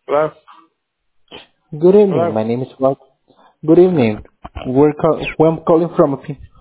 Hello? Good evening. Hello? My name is Mark. Good evening. I'm calling from.